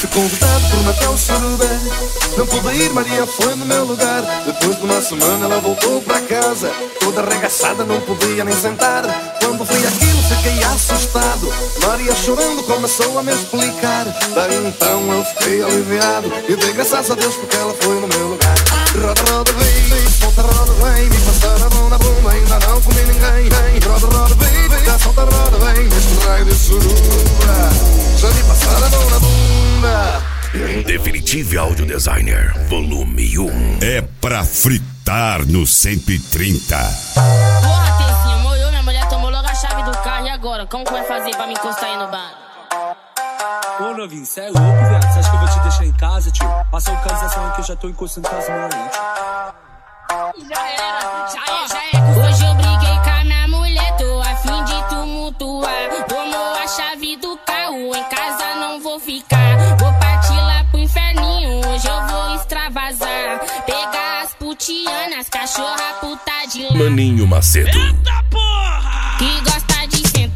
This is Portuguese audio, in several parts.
Fui convidado por Natal Surubé. Não pude ir, Maria foi no meu lugar. Depois de uma semana ela voltou para casa, toda arregaçada, não podia nem sentar. Quando vi aquilo fiquei assustado. Maria chorando começou a me explicar. Daí então eu fiquei aliviado e dei graças a Deus porque ela foi no meu lugar. Roda, roda, vem, volta, roda, vem. Me passar a mão na bunda, ainda não comi ninguém. Roda, roda, vem, dá solta, roda, vem. Este raio de suruba já me passaram a mão na bunda. Definitive Audio Designer, volume 1. É pra fritar no 130. Porra, Tecinho, molhou, minha mulher tomou logo a chave do carro. E agora? Como que vai fazer pra me encostar aí no bar? Ô, novinho, cê é louco, viado. Você acha que eu vou te deixar em casa, tio? Passa a localização aí que eu já tô encostando com as mãos aí, tio. Já era. Hoje eu briguei com a minha mulher, tô a fim de tumultuar. Tomou a chave do carro, em casa não vou ficar. Vou partir lá pro inferninho, hoje eu vou extravasar. Pegar as putianas, cachorra puta de lá. Maninho Macedo. Eita porra! Que gosta de sentar.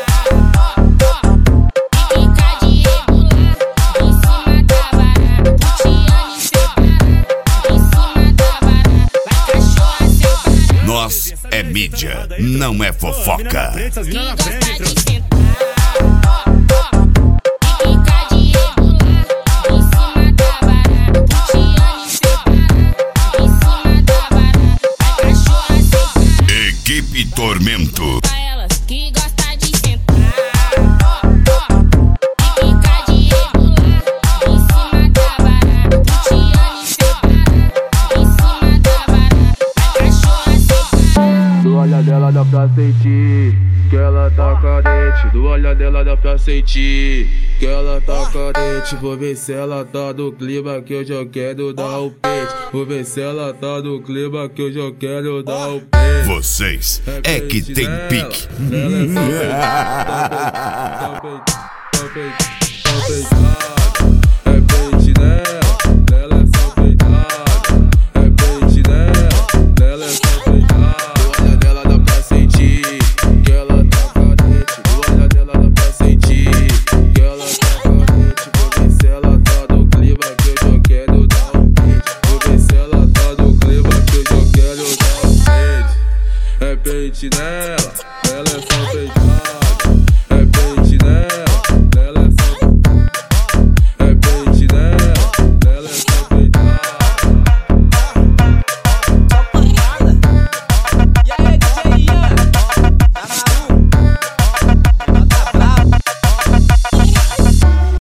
E ficar de regular em cima da vara. Putiana e separar em cima da vara. Vai cachorra separar. Nós é mídia, não é fofoca. Que gosta de sentar. E ficar de regular em cima da vara. Putiana e separar em cima da vara. Vai cachorra separar. Equipe Tormento. Pra elas que gosta de sentar. E ficar de regular em cima da vara. Putiana e separar em cima da vara. Vai cachorra separar. Do olhar dela dá pra sentir que ela tá carente. Do olhar dela dá pra sentir que ela tá carente. Vou ver se ela tá do clima que eu já quero dar o peito. Vou ver se ela tá do clima que eu já quero dar o peito. Vocês é que tem pique. É peito